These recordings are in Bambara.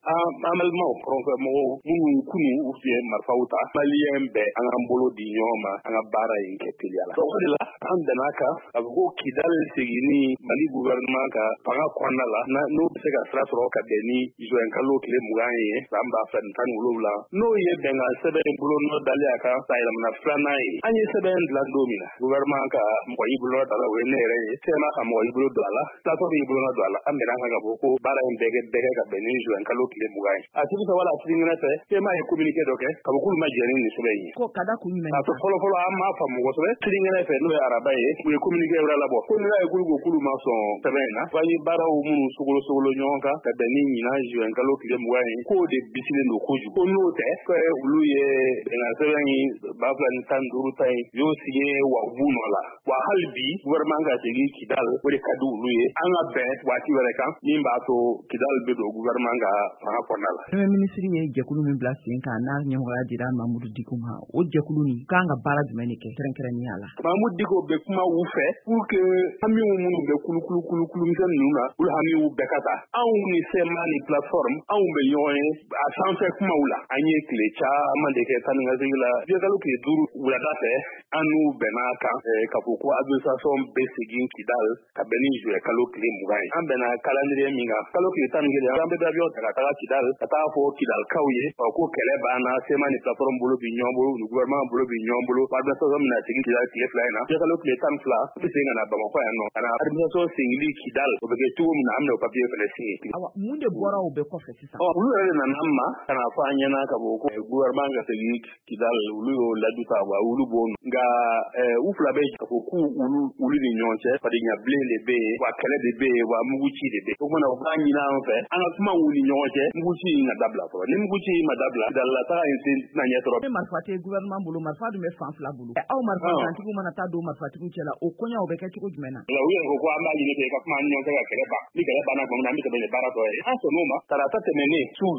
Amalma mo mun kunu u fiye marfauta malien be an bolo di nyoma an bara yin kepiliala so la an danaka abu kidal sigini mali gouvernement ka panga kwanala na no se ga sra tro ka deni izo en kalo kile muganye samba fan tan ulula no ye benga sebe bolo no daliaka sayla na flana yi anye sebe ndla domina gouvernement ka mo yibulo dala we nere sema ka mo yibulo dala ta to yibulo na dala amira ka boko bara en bege ka beni izo en kalo kile muganye atibi wala tingina te sema e communiquer doke ka boko ma jeni ni sebe yi ko kada ku ni ta folo amma fa mo sebe tingina te no araba yi we communiquer wala labo ko ni la e kulu ma so sebena fani bara o munu sugolo nyonka ka beni ni na izo en kalo kile muganye ko de bisile no koju ko no te ko e ulu ye na sebeni babla ni tanduru tay yo siye wa vunola wa halbi gouvernement ga tegi kidal wori kadu ulu ye anga be wati wala kan nimba to kidal be do gouvernement ga fa konala ministre ye jekulu min bila sen kan na nyamara dira Mamadou Diko ma o jekulu ni kanga bara jumeni ke keren ni ala Mamadou Diko be kuma wu fe pour que ami munu be kulu ngen nuna ul hami wu bekata aw ni sema ni plateforme aw be yoye a sanfe kuma wula anye klecha amande ke tan ngazila jekalu ke duru wula date anu benaka ka poko administration besigin kidal ka beni jwe kalo kle mugai ambena calendrier minga kalo kle tan ngele ambe da bio ta kidal ta fo kidal kauye ko kele bana sema ni plateforme bolo bi nyombolo ni gouvernement bolo bi nyombolo administration na tigi kidal kle flyna jekalu kle tan fla bisinga na bama ko yanno ana administration singili kidal o be tu na amna papier fele singi awa munde bora o be ko fe sisa ulu na namma kana fa nyana ka boko gouvernement ga tigi kidal ulu la duta wa ulu bon nga ufla be ko ku ulu ni nyonche padi nya blele be wa kele de be wa muguchi de be ko na ba nyina en fait ana kuma uli nyonche muguchi na dabla to ni muguchi ma dabla dalla ta insin na nyetro be marfate gouvernement bulu marfatu me fanfla bulu aw marfatu antiku mana ta do marfatu ku chela o konya o be ke ko jumena la wiya ko ko amba yine be ka kuma nyonche ga kele ba ni kele ba na ko na mi te be bara to e aso no ma tara ta temene sous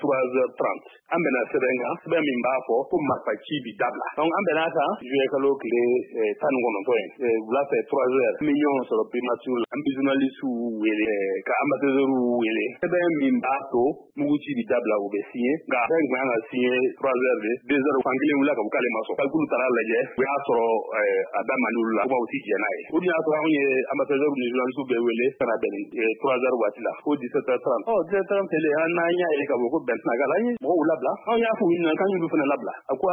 23h30 ambena sebenga be min ba fo ko marfachi bi dabla donc ambena ta je kalo kile tan gono to la fait 3h millions sur le primature ambizonaliste wele ka ambassadeur wele be min ba to muguchi bi dabla o be signé ga nga signé 3h de 2h fangile wala ka bukale maso kalkulu tara laje we asoro adamanula ko aussi jenaye o dia to anye ambassadeur ni journaliste be wele kana be 3h watila ko 17h30 oh 17h30 tele ananya ele ka boko ben na gala ni mo wala bla on ya fu ni kan yu fana labla akwa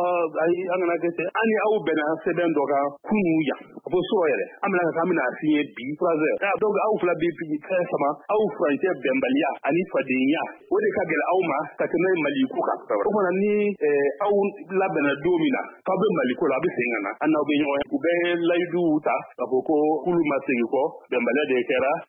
ai angana kete ani au bena seben doka kunu ya bo so yele amna ka amna fiye bi 3h ka doga au fla bi fi sama au frante bembalia ani fadinya wode ka gele au ma ka tene maliku ka ko na ni au labena domina ka be maliku la be singana anna be nyoya ku be laidu ta ka boko kulu masigi ko bembalia de kera